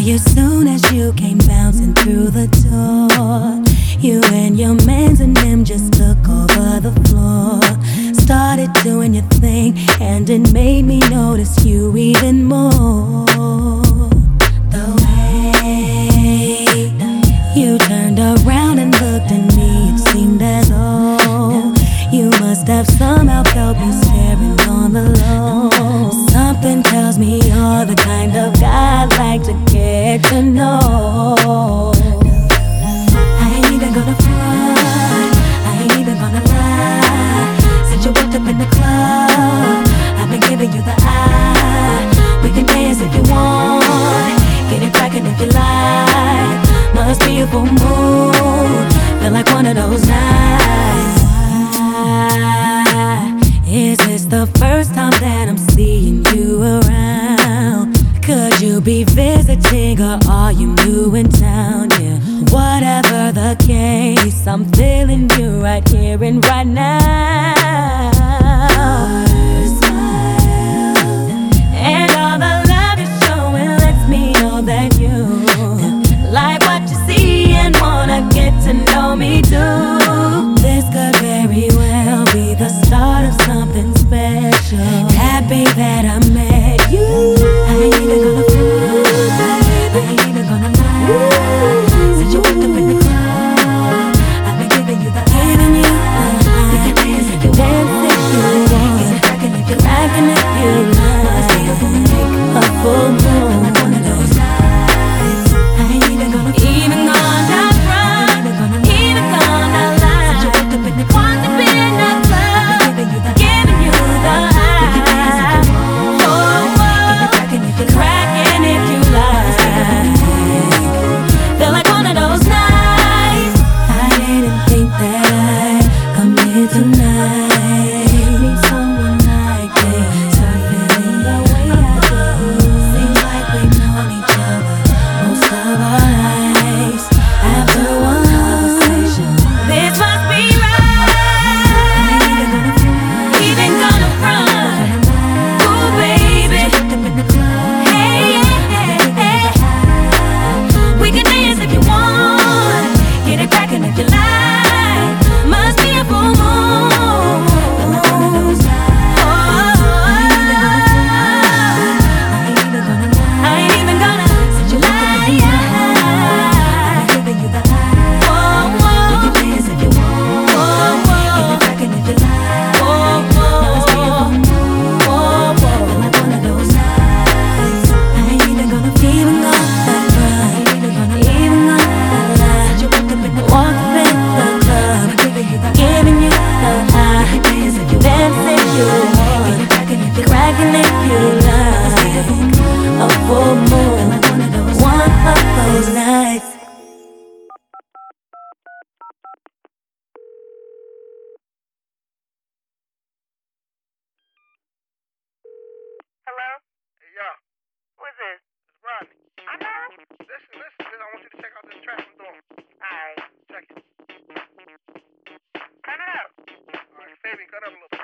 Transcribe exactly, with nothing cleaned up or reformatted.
you soon as you came bouncing through the door. You and your mans and them just took over the floor. Started doing your thing and it made me notice you even more. The way you turned around and looked at me, it seemed as though you must have somehow felt me staring on the low. Something tells me you're the kind of guy I'd like to get to know. I ain't even gonna front, I ain't even gonna lie. Since you walked up in the club, I've been giving you the eye. We can dance if you want, get it crackin' if you like. Must be a full moon, feel like one of those nights. Why is this the first time that I'm seeing you around? Could you be visiting or are you new in town? Yeah, whatever the case, I'm feeling you right here and right now. Your smile and all the love you're showing lets me know that you like what you see and wanna get to know me too. This could very well be the start of something special. Happy that I met you. I ain't even gonna front, I ain't even gonna lie. Since you walked up in the club, I've been giving you the giving you the eye. You can dance if you dance if you want, get it crackin' if you crackin' if you like. A full moon, like one of those nights. I ain't even gonna front, even gonna front, even gonna lie. Since you walked up in the club, want to be in that club, giving you the eye. Oh, oh, cracking if you like. Feel like one of those nights. I didn't think that I'd come here tonight. Meet someone like this, start feeling the way I do. Seems like we've known each other most of our lives. After one conversation, this must be right. Even gonna front, ooh baby. Hey, yeah, yeah. We can dance if you want, get it crackin' if you like. Must be a full moon. Oh, I ain't even gonna lie. Oh, oh. We can dance if you want, get it crackin' if you like. Must be a full moon. Feel like one of those nights. I ain't even gonna even gonna cry, even gonna lie. Since you walked up in the walked up in the club, giving you the eye. You can dance if you dance if you want, get it crackin' if you crackin' if you like. A full moon, like one of those one of those nights. Hello? Hey, yo. Who is this? It's Rodney. I know. Listen, listen, I want you to check out this track I'm doing. Alright. Check it. Turn it up. Alright, Fabian, cut up a little bit.